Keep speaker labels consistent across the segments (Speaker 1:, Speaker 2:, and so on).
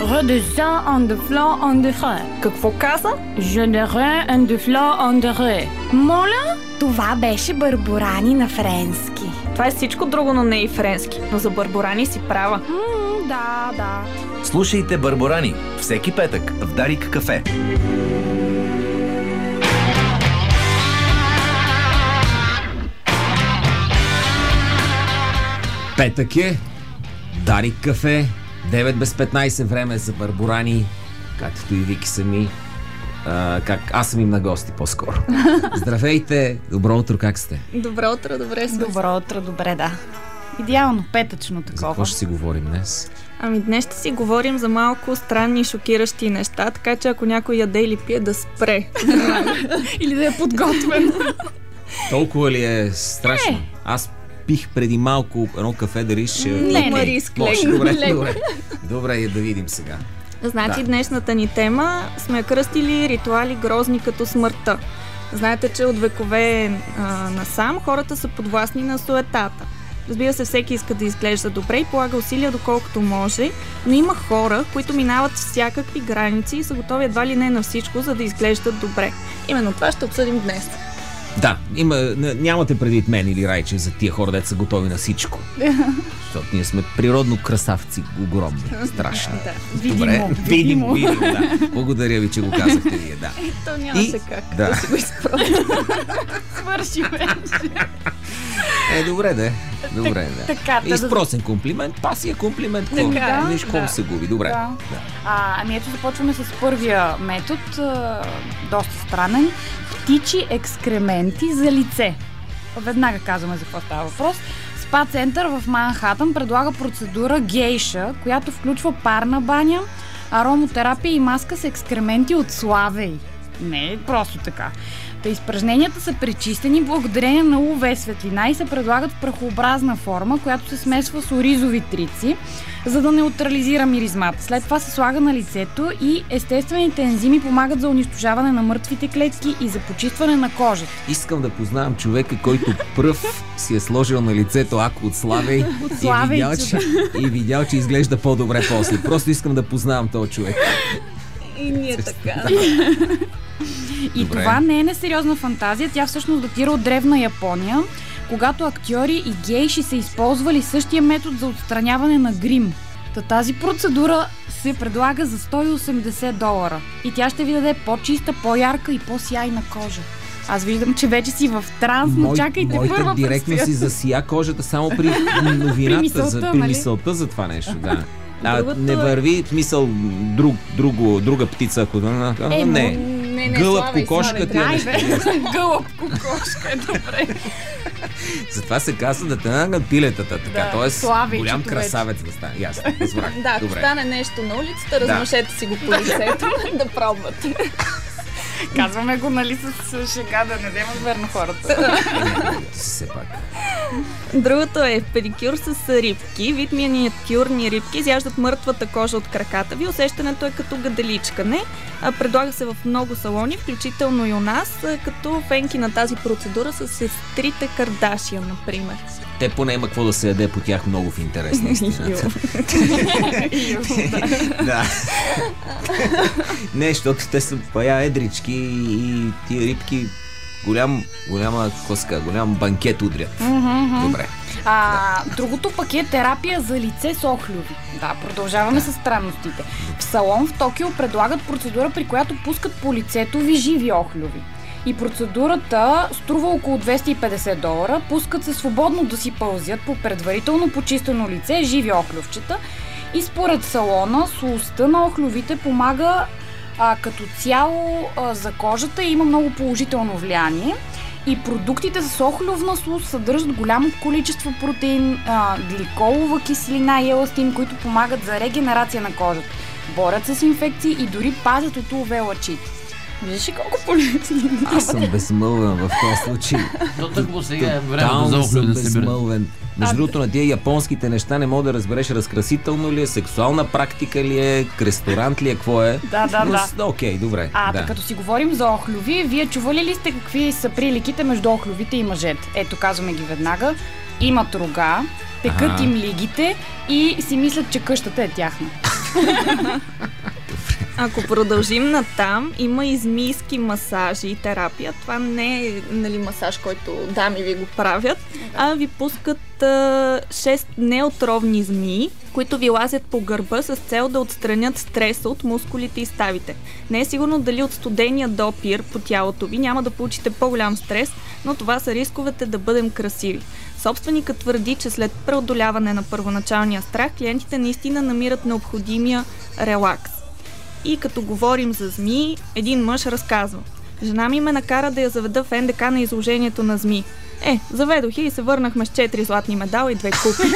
Speaker 1: redescends en de flanc en de ré.
Speaker 2: Какво каза?
Speaker 1: Je ne rien en de flanc en de ré. Моля?
Speaker 3: Това беше барбурани на френски.
Speaker 2: Това е всичко друго, но не и френски. Но за барбурани си права.
Speaker 1: Да.
Speaker 4: Слушайте Барбурани всеки петък в Дарик кафе.
Speaker 5: Петък е, Дарик кафе, 9 без 15 време за Барбурани, както и Вики сами. Аз съм им на гости по-скоро. Здравейте, добро утро, как сте?
Speaker 2: Добро утро, добре сме.
Speaker 3: Добро утро, добре, да. Идеално, петъчно такова.
Speaker 5: За какво ще си говорим днес?
Speaker 2: Ами днес ще си говорим за малко странни и шокиращи неща, така че ако някой яде или пие, да спре.
Speaker 3: Или да е подготвен.
Speaker 5: Толкова ли е страшно? Аз пих преди малко едно кафе, дали ще...
Speaker 2: Не, риск.
Speaker 5: Добре, да видим сега.
Speaker 2: Значи днешната ни тема сме кръстили ритуали грозни като смъртта. Знаете, че от векове насам хората са подвластни на суетата. Разбира се, всеки иска да изглежда добре и полага усилия доколкото може, но има хора, които минават всякакви граници и са готови едва ли не на всичко, за да изглеждат добре. Именно това ще обсъдим днес.
Speaker 5: Да, нямате предвид мен или Райче за тия хора, дето са готови на всичко. Защото ние сме природно красавци, огромни, страшни.
Speaker 3: Видимо,
Speaker 5: да. Благодаря ви, че го казахте вие, да.
Speaker 2: То няма се как да си го изпробвам.
Speaker 3: Свърши вече.
Speaker 5: Добре да.
Speaker 3: Така,
Speaker 5: изпросен комплимент, пасия комплимент. Нищо се губи. Добре.
Speaker 3: Да. Ами ето започваме с първия метод, доста странен. Птичи екскременти за лице. Веднага казваме за какво става въпрос. Спа център в Манхатън предлага процедура гейша, която включва парна баня, аромотерапия и маска с екскременти от славей. Не просто така. Изпражненията са пречистени благодарение на УВ светлина и се предлагат в прахообразна форма, която се смесва с оризови трици, за да неутрализира миризмата. След това се слага на лицето и естествените ензими помагат за унищожаване на мъртвите клетки и за почистване на кожата.
Speaker 5: Искам да познавам човека, който пръв си е сложил на лицето ако от славей и видял, че изглежда по-добре после. Просто искам да познавам този човек.
Speaker 2: И ние така.
Speaker 3: И добре. Това не е несериозна фантазия, тя всъщност датира от древна Япония, когато актьори и гейши са използвали същия метод за отстраняване на грим. Тази процедура се предлага за $180 и тя ще ви даде по-чиста, по-ярка и по-сяйна кожа. Аз виждам, че вече си в транс, но чакайте първа
Speaker 5: директно си засия кожата само при новината, при мисълта за това нещо, да. Не върви в мисъл друга птица, ако не. Гълъб кокошка ти е нещо.
Speaker 3: Гълъб кокошка е добре.
Speaker 5: Затова се казва да те нагнат пилетата, така, т.е. голям красавец да стане. Ясно, разбрах.
Speaker 2: Да, ако стане нещо на улицата, размножете си го по лицето да пробвате.
Speaker 3: Казваме го, нали, с шега, да не вземат верно хората.
Speaker 5: Все пак.
Speaker 2: Другото е педикюр с рибки. Вид миниатюрни рибки изяждат мъртвата кожа от краката ви. Усещането е като гаделичкане. Предлага се в много салони, включително и у нас, като фенки на тази процедура са сестрите Кардашиан, например.
Speaker 5: Те поне има какво да се яде по тях много в интерес на истината. Да. Не, защото те са пая едрички и тия рибки голям банкет удрят. Добре.
Speaker 3: Другото пък е терапия за лице с охлюви. Да, продължаваме с странностите. В салон в Токио предлагат процедура, при която пускат по лицето ви живи охлюви. И процедурата струва около $250. Пускат се свободно да си пълзят по предварително почистено лице живи охлювчета. И според салона слузта на охлювите помага като цяло за кожата и има много положително влияние. И продуктите с охлювна слуз съдържат голямо количество протеин, гликолова киселина и еластин, които помагат за регенерация на кожата. Борят се с инфекции и дори пазят от УВ лъчите. Виждаш ли колко полезни?
Speaker 5: Аз съм безмълвен в този случай.
Speaker 6: То тъкмо сега е време за охлюв да се бира.
Speaker 5: Между другото, на тия японските неща не мога да разбереш разкрасително ли е, сексуална практика ли е, ресторант ли е, какво е.
Speaker 3: Да.
Speaker 5: Окей, добре.
Speaker 3: Като си говорим за охлюви, вие чували ли сте какви са приликите между охлювите и мъжете? Ето, казваме ги веднага. Имат рога, текат им лигите и си мислят, че къщата е тяхна.
Speaker 2: Ако продължим натам, има и змийски масажи и терапия. Това не е масаж, който дами ви го правят, а ви пускат 6 неотровни змии, които ви лазят по гърба с цел да отстранят стреса от мускулите и ставите. Не е сигурно дали от студения допир по тялото ви няма да получите по-голям стрес, но това са рисковете да бъдем красиви. Собственикът твърди, че след преодоляване на първоначалния страх, клиентите наистина намират необходимия релакс. И като говорим за змии, един мъж разказва: жена ми ме накара да я заведа в НДК на изложението на змии. Заведох и се върнахме с 4 златни медала и 2 купи.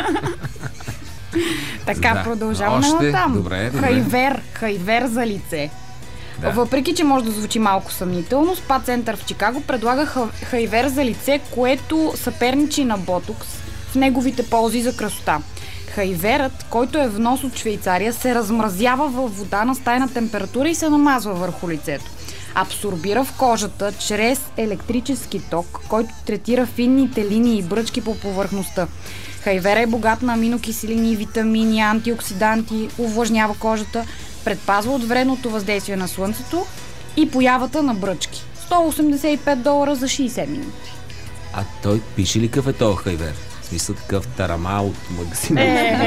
Speaker 3: Така, продължаваме натам.
Speaker 5: Добре.
Speaker 3: Хайвер за лице.
Speaker 5: Да.
Speaker 3: Въпреки че може да звучи малко съмнително, СПА център в Чикаго предлага хайвер за лице, което съперничи на ботокс в неговите ползи за красота. Хайверът, който е внос от Швейцария, се размразява във вода на стайна температура и се намазва върху лицето. Абсорбира в кожата чрез електрически ток, който третира финните линии и бръчки по повърхността. Хайвер е богат на аминокиселини, витамини, антиоксиданти, увлажнява кожата, предпазва от вредното въздействие на слънцето и появата на бръчки. $185 за 60 минути.
Speaker 5: А той пише ли какъв е този хайвер? В смисъл такъв тарама от магазина?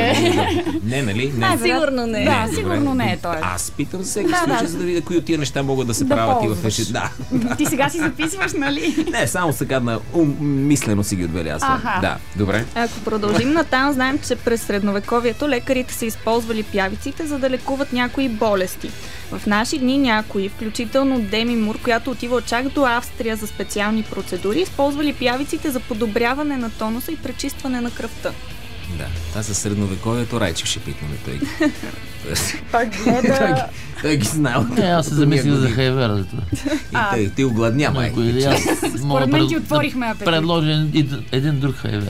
Speaker 5: Не, нали? Не.
Speaker 2: Сигурно не.
Speaker 3: Да, сигурно не е той.
Speaker 5: Аз питам за всеки случай, за да видя кои от тия неща могат да се правят и в еши. Да.
Speaker 3: Ти сега си записваш, нали?
Speaker 5: Не, само сега мислено си ги отбелязвам. Да, добре.
Speaker 2: Ако продължим натам, знаем, че през средновековието лекарите са използвали пявиците, за да лекуват някои болести. В наши дни някои, включително Деми Мур, която отива чак до Австрия за специални процедури, използвали пявиците за подобряване на тонуса и пречистване на кръвта.
Speaker 5: Да, това със средновековието Райчев ще питаме той.
Speaker 3: Той гледа...
Speaker 5: Той ги знал.
Speaker 6: Аз се замислих за хайвера за това.
Speaker 5: И ти огладня, май.
Speaker 3: Според мен ти отворихме апетит.
Speaker 6: Предложен един друг хайвер.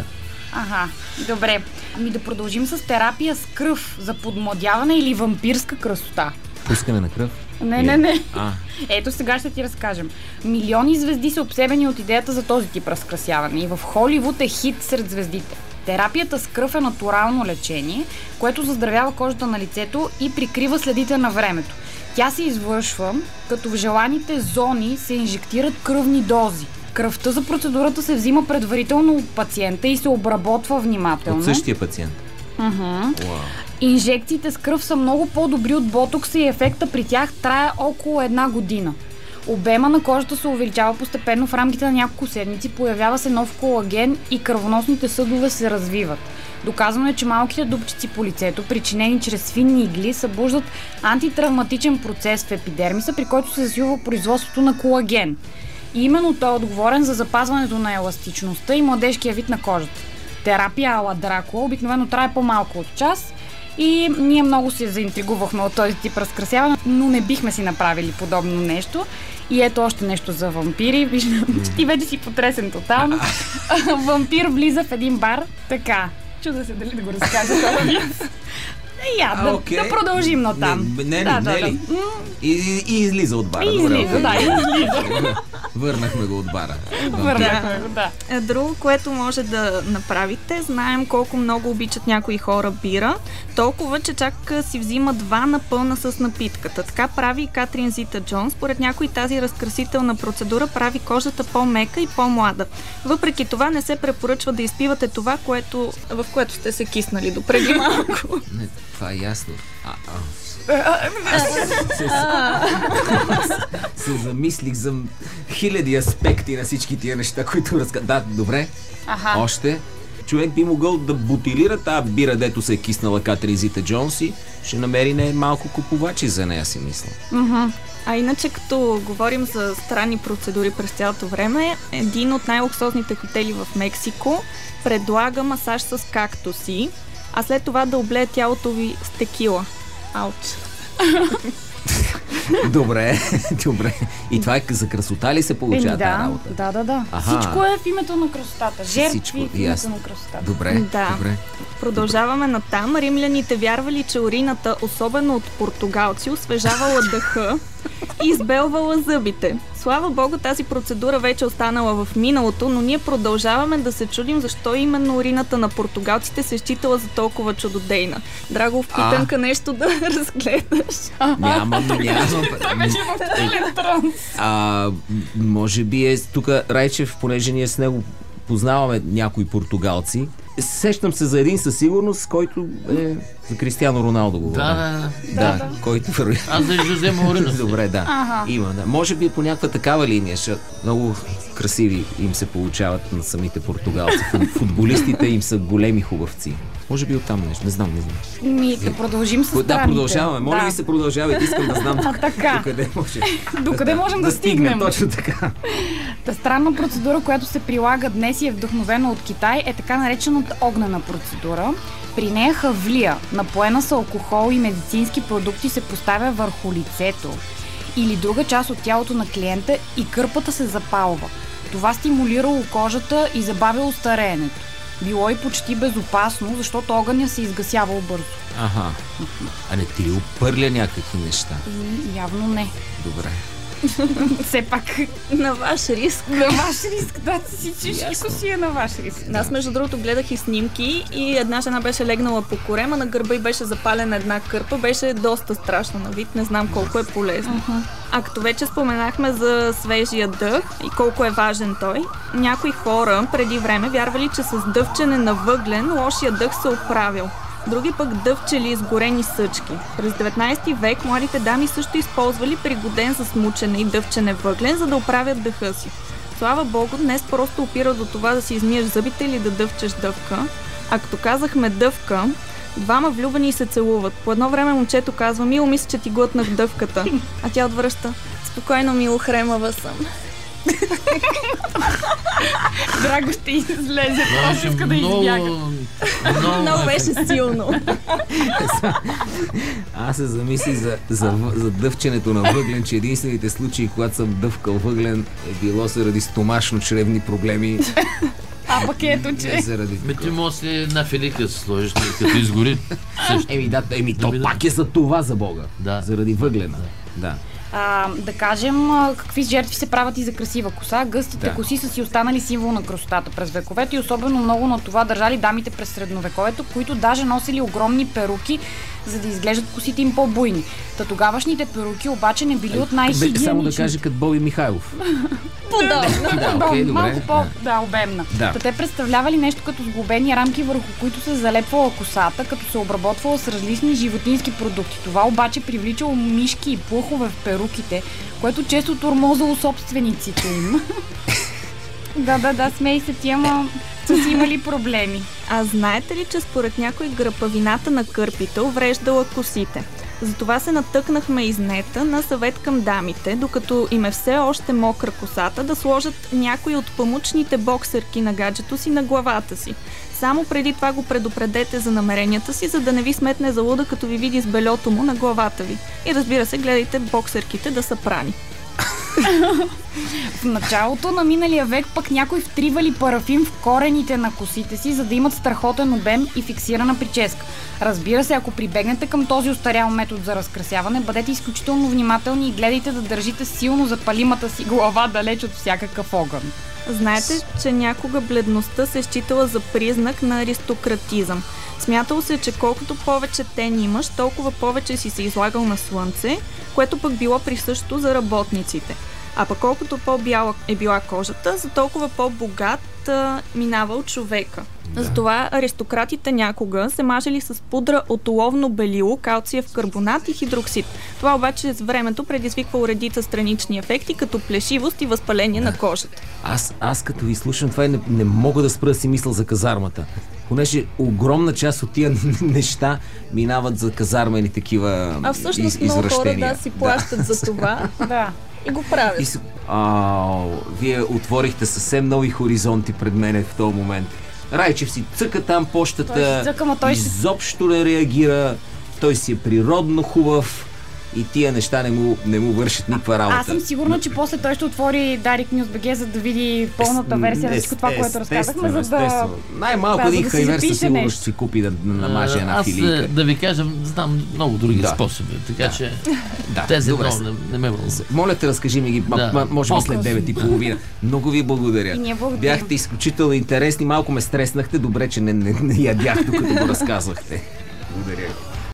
Speaker 3: Добре. Да продължим с терапия с кръв за подмладяване или вампирска красота.
Speaker 5: Пускане на кръв?
Speaker 3: Не. Ето сега ще ти разкажем. Милиони звезди са обсебени от идеята за този тип разкрасяване и в Холивуд е хит сред звездите. Терапията с кръв е натурално лечение, което заздравява кожата на лицето и прикрива следите на времето. Тя се извършва, като в желаните зони се инжектират кръвни дози. Кръвта за процедурата се взима предварително от пациента и се обработва внимателно.
Speaker 5: От същия пациент?
Speaker 3: Инжекциите с кръв са много по-добри от ботокса и ефекта при тях трае около 1 година. Обема на кожата се увеличава постепенно в рамките на няколко седмици, появява се нов колаген и кръвоносните съдове се развиват. Доказано е, че малките дупчици по лицето, причинени чрез финни игли, събуждат антитравматичен процес в епидермиса, при който се засилва производството на колаген. И именно той е отговорен за запазването на еластичността и младежкия вид на кожата. Терапия ала Дракула обикновено трае по-малко от час и ние много се заинтригувахме от този тип разкрасяване, но не бихме си направили подобно нещо. И ето още нещо за вампири. Виждам, ти вече си потресен тотално. Вампир влиза в един бар. Така. Чуда се дали да го разкажа това. Да продължим натам.
Speaker 5: Не ли? И излиза от бара.
Speaker 3: Излиза.
Speaker 5: Върнахме го от бара.
Speaker 2: Друго, което може да направите, знаем колко много обичат някои хора бира, толкова, че чак си взимат 2 напълна с напитката. Така прави и Катрин Зита-Джонс. Според някой тази разкрасителна процедура прави кожата по-мека и по-млада. Въпреки това не се препоръчва да изпивате това, в което сте се киснали допреди малко.
Speaker 5: Това е ясно. Се замислих за хиляди аспекти на всички тия неща, които разказват. Да, добре. Още. Човек би могъл да бутилира тази бира, дето се е киснала Катрин Зита-Джонс и ще намери не малко купувачи за нея, си мисля.
Speaker 2: А иначе, като говорим за странни процедури през цялото време, един от най-луксозните хотели в Мексико предлага масаж с кактуси, а след това да облее тялото ви с текила. Ауч.
Speaker 5: Добре. И това е за красота ли се получава тази работа?
Speaker 3: Да. Всичко е в името на красотата. Жертви в името на красотата.
Speaker 5: Добре.
Speaker 2: Продължаваме натам. Римляните вярвали, че урината, особено от португалци, освежавала дъха и избелвала зъбите. Слава богу, тази процедура вече останала в миналото, но ние продължаваме да се чудим защо именно урината на португалците се считала за толкова чудодейна. Драго, впитанка нещо да разгледаш.
Speaker 5: Нямам. Може би е тук Райчев, понеже ние с него познаваме някои португалци. Сещам се за един със сигурност, който е за Кристиано Роналдо говоря. Да, който вероятно.
Speaker 6: Аз да Жозе Мауриньо.
Speaker 5: Добре, да. Има, да. Може би по някаква такава линия, защото много красиви им се получават на самите португалци. Футболистите им са големи хубавци. Може би оттам нещо. Не знам.
Speaker 3: Да продължим с странните.
Speaker 5: Да, продължаваме. Моля ви се, продължавайте. Искам да знам докъде може.
Speaker 3: Докъде можем да стигнем.
Speaker 5: Точно така.
Speaker 3: Та странна процедура, която се прилага днес и е вдъхновена от Китай, е така наречената огнена процедура. При нея хавлия, напоена с алкохол и медицински продукти, се поставя върху лицето или друга част от тялото на клиента и кърпата се запалва. Това стимулирало кожата и забавило стареенето. Било и почти безопасно, защото огъня се изгасявал бързо.
Speaker 5: А не ти ли опърля някакви неща?
Speaker 3: Явно не.
Speaker 5: Добре.
Speaker 3: Все пак
Speaker 2: на ваш риск.
Speaker 3: На ваш риск, да, всичко си е на ваш риск.
Speaker 2: Аз между другото гледах и снимки и една жена беше легнала по корема, на гърба й беше запалена една кърпа, беше доста страшно на вид, не знам колко е полезно. А като вече споменахме за свежия дъх и колко е важен той, някои хора преди време вярвали, че с дъвчене на въглен лошия дъх се оправил. Други пък дъвчели изгорени съчки. През 19 век младите дами също използвали пригоден за смучене и дъвчене въглен, за да оправят дъха си. Слава богу, днес просто опира до това да си измиеш зъбите или да дъвчеш дъвка. А като казахме дъвка, двама влюбени се целуват. По едно време момчето казва: "Мило, мисля, че ти глътнах дъвката." А тя отвръща: "Спокойно, мило, хремава съм."
Speaker 3: Драго ще излезе, просто иска да избяга.
Speaker 2: Много беше силно.
Speaker 5: Аз се замисли за дъвченето на въглен, че единствените случаи, когато съм дъвкал въглен, е било заради стомашно-чревни проблеми.
Speaker 3: А пък ето, че...
Speaker 6: Ти може си на филика се сложиш, като изгори.
Speaker 5: То пак е за това, за Бога. Заради въглена. Да.
Speaker 3: Да кажем какви жертви се правят и за красива коса. Гъстите коси са си останали символ на красотата през вековете и особено много на това държали дамите през средновековето, които даже носили огромни перуки, за да изглеждат косите им по-буйни. Тогавашните перуки обаче не били от най-хигиенични.
Speaker 5: Само да кажа като Боби Михайлов.
Speaker 3: Подобно. Малко по-обемна. Те представлявали нещо като сглобени рамки, върху които се залепвала косата, като се обработвала с различни животински продукти. Това обаче привличало мишки и плъхове в перуките, което често тормозало собствениците им. Да, смей се ти, ама са си имали проблеми.
Speaker 2: А знаете ли, че според някой гръпавината на кърпите увреждала косите? Затова се натъкнахме из нета на съвет към дамите, докато им е все още мокра косата, да сложат някои от памучните боксерки на гаджето си на главата си. Само преди това го предупредете за намеренията си, за да не ви сметне залуда, като ви види с белето му на главата ви. И разбира се, гледайте боксерките да са прани.
Speaker 3: В началото на миналия век пък някои втривали парафин в корените на косите си, за да имат страхотен обем и фиксирана прическа. Разбира се, ако прибегнете към този устарял метод за разкрасяване, бъдете изключително внимателни и гледайте да държите силно запалимата си глава далеч от всякакъв огън.
Speaker 2: Знаете, че някога бледността се считала за признак на аристократизъм. Смятало се, че колкото повече тен имаш, толкова повече си се излагал на слънце, което пък било присъщо за работниците. А пък колкото по-бяла е била кожата, за толкова по-богат минавал човека. Затова аристократите някога се мажели с пудра от оловно белило, калциев карбонат и хидроксид. Това обаче с времето предизвиквало редица странични ефекти, като плешивост и възпаление на кожата.
Speaker 5: Аз като ви слушам това не мога да спра да си мисля за казармата. Понеже огромна част от тия неща минават за казармени такива извращения.
Speaker 2: А всъщност много хора си плащат за това. Да. И го правят.
Speaker 5: Вие отворихте съвсем нови хоризонти пред мен в този момент. Райчев си цъка там пощата, изобщо не реагира, той си е природно хубав и тия неща не му вършат никаква работа.
Speaker 3: Аз съм сигурна, че после той ще отвори Дарик News.bg, за да види пълната версия на всичко това, което разказахме, за да...
Speaker 5: Най-малко един хайвер със сигурност ще си купи да намаже една филийка.
Speaker 6: Аз да ви кажа, знам много други способи, така че тези не ме вълнуват.
Speaker 5: Моля те, разкажи ми ги, може би след 9:30. Много ви благодаря.
Speaker 3: И ние благодарим.
Speaker 5: Бяхте изключително интересни, малко ме стреснахте, добре, че не ядях, докато го разказвахте. Благодаря.